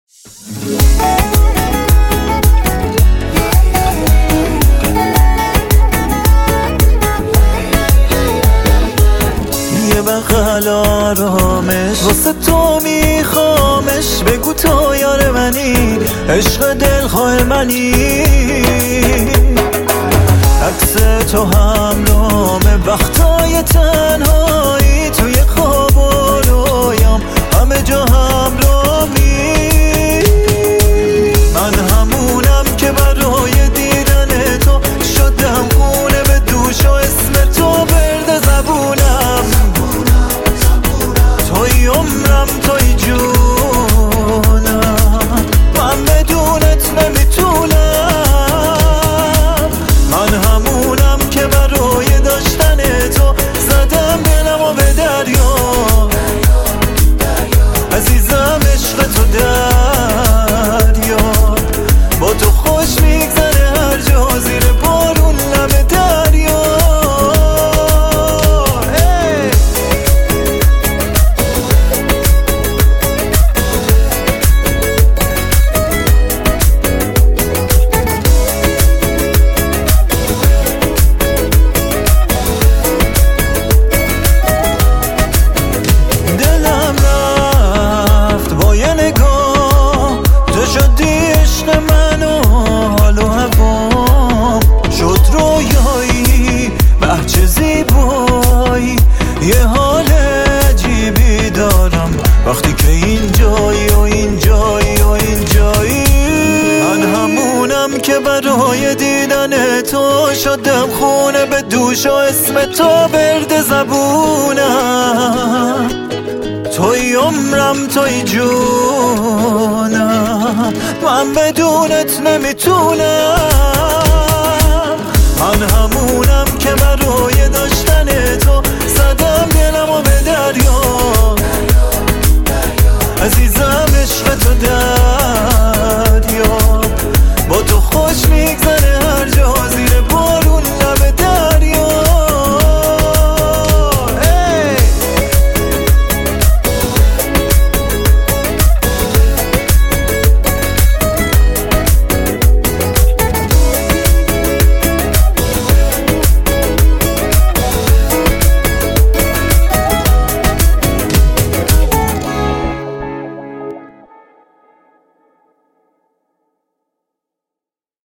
یه بغل آرامش واسه تو میخوامش، بگو تو یار منی، عشق دلخواه منی. عکس تو همرامه وقتای تنهایی، توی خواب و رویام همه جا همرامی. من همونم که برای دیدن تو شدم خونه به دوش و اسم تو برد زبونم. توی عمرم توی جونم، من بدونت نمیتونم. من همونم که برای داشتن تو زدم دلمو به دریا. عزیزم عشق تو دریا، با تو خوش میگذره هر جا زیر بارون لب دریا. دلم رفت با یه نگاه، تو شدی عشق من و حال و هوام شد رویایی. بچه زیبایی، یه حال عجیبی دارم وقتی که اینجایی و اینجایی و اینجایی. من همونم که برای دیدن تو شدم خونه به دوش و اسم تو برد زبونم. توی عمرم توی جونم، من بدونت نمیتونم. من همونم که برای داشتن